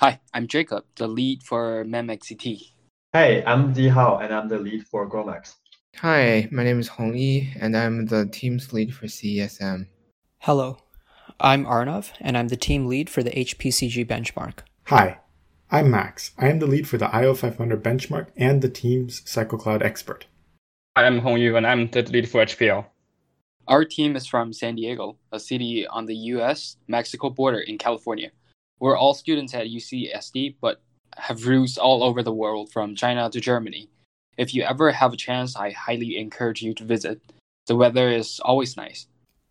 Hi, I'm Jacob, the lead for MEMXCT. Hey, I'm Di Hao, and I'm the lead for Gromax. Hi, my name is Hong Yi, and I'm the team's lead for CESM. Hello, I'm Arnav, and I'm the team lead for the HPCG benchmark. Hi, I'm Max. I am the lead for the IO500 benchmark and the team's CycleCloud expert. Hi, I'm Hong Yu, and I'm the lead for HPL. Our team is from San Diego, a city on the US-Mexico border in California. We're all students at UCSD, but have roots all over the world from China to Germany. If you ever have a chance, I highly encourage you to visit. The weather is always nice.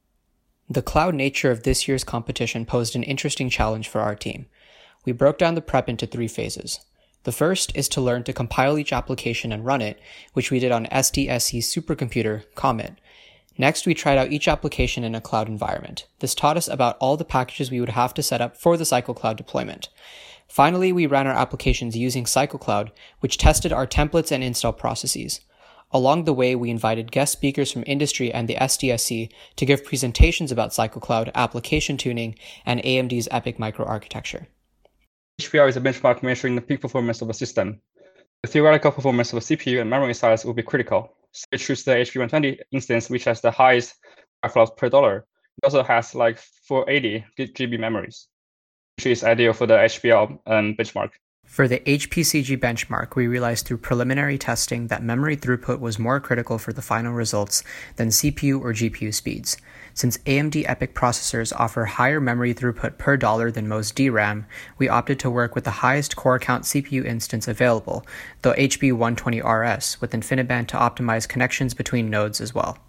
The cloud nature of this year's competition posed an interesting challenge for our team. We broke down the prep into 3 phases. The first is to learn to compile each application and run it, which we did on SDSC's supercomputer, Comet. Next, we tried out each application in a cloud environment. This taught us about all the packages we would have to set up for the CycleCloud deployment. Finally, we ran our applications using CycleCloud, which tested our templates and install processes. Along the way, we invited guest speakers from industry and the SDSC to give presentations about CycleCloud, application tuning, and AMD's EPYC microarchitecture. HPL is a benchmark measuring the peak performance of a system. The theoretical performance of a CPU and memory size will be critical. So we choose the HP120 instance, which has the highest teraflops per dollar. It also has like 480 GB memories, which is ideal for the HPL benchmark. For the HPCG benchmark, we realized through preliminary testing that memory throughput was more critical for the final results than CPU or GPU speeds. Since AMD EPYC processors offer higher memory throughput per dollar than most DRAM, we opted to work with the highest core count CPU instance available, the HB120RS, with InfiniBand to optimize connections between nodes as well.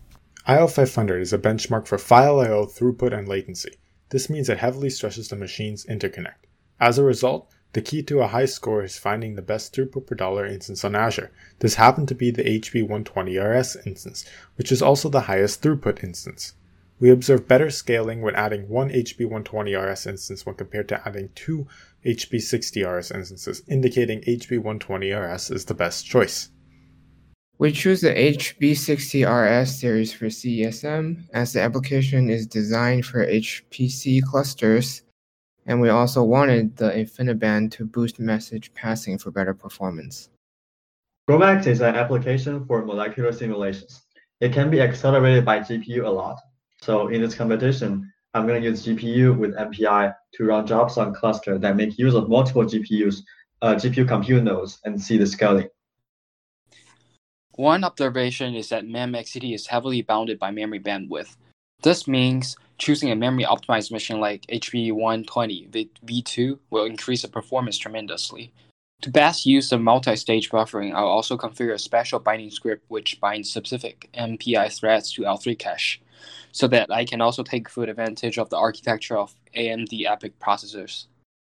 IO500 is a benchmark for file I/O throughput and latency. This means it heavily stresses the machine's interconnect. As a result, the key to a high score is finding the best throughput per dollar instance on Azure. This happened to be the HB120RS instance, which is also the highest throughput instance. We observed better scaling when adding one HB120RS instance when compared to adding 2 HB60RS instances, indicating HB120RS is the best choice. We choose the HB60RS series for CESM as the application is designed for HPC clusters, and we also wanted the InfiniBand to boost message passing for better performance. Gromax is an application for molecular simulations. It can be accelerated by GPU a lot. So in this competition, I'm going to use GPU with MPI to run jobs on cluster that make use of multiple GPU compute nodes and see the scaling. One observation is that MEMXCT is heavily bounded by memory bandwidth. This means choosing a memory-optimized machine like HB120 V2 will increase the performance tremendously. To best use the multi-stage buffering, I'll also configure a special binding script which binds specific MPI threads to L3 cache, so that I can also take full advantage of the architecture of AMD EPYC processors.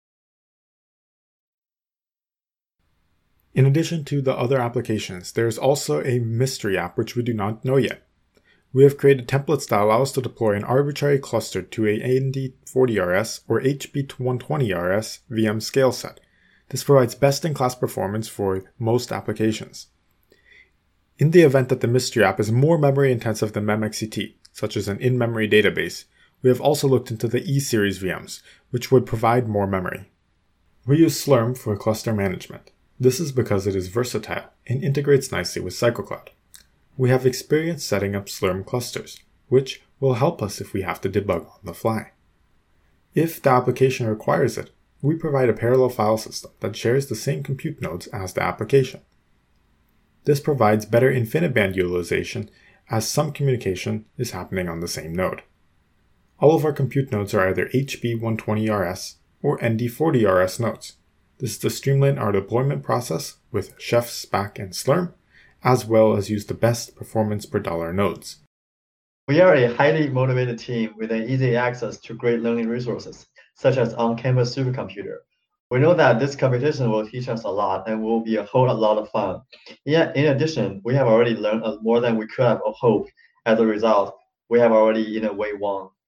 In addition to the other applications, there is also a mystery app which we do not know yet. We have created templates that allow us to deploy an arbitrary cluster to a AMD 40RS or HB120RS VM scale set. This provides best-in-class performance for most applications. In the event that the mystery app is more memory intensive than MEMXCT, such as an in-memory database, we have also looked into the E-series VMs, which would provide more memory. We use Slurm for cluster management. This is because it is versatile and integrates nicely with CycleCloud. We have experience setting up Slurm clusters, which will help us if we have to debug on the fly. If the application requires it, we provide a parallel file system that shares the same compute nodes as the application. This provides better InfiniBand utilization as some communication is happening on the same node. All of our compute nodes are either HB120RS or ND40RS nodes. This is to streamline our deployment process with Chef, SPAC, and Slurm, as well as use the best performance per dollar nodes. We are a highly motivated team with an easy access to great learning resources, such as on-campus supercomputer. We know that this competition will teach us a lot and will be a whole lot of fun. In addition, we have already learned more than we could have hoped. As a result, we have already in a way won.